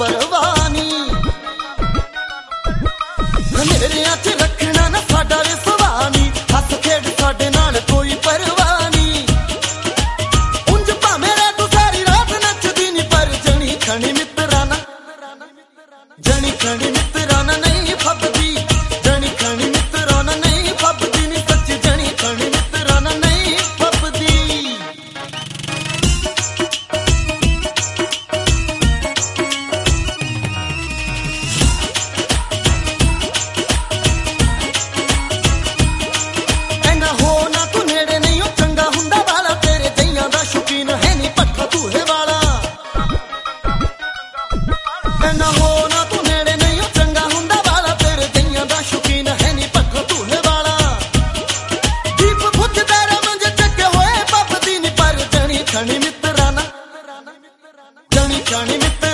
परवाह नी नेरियां च रखना ना साडा वे सुभाऽ नी हस खेड साडे नाल कोई परवाह नी उंज भावें रे तू सारी रात नचदी नी पर जनी खणी मित्राना जनी खणी मित्राना नहीं फबदी जनी खणी मित्राना नहीं फबदी नी सच जनी खणी मित्राना नहीं फबदी खणी मित्राना जनी खणी मित्राना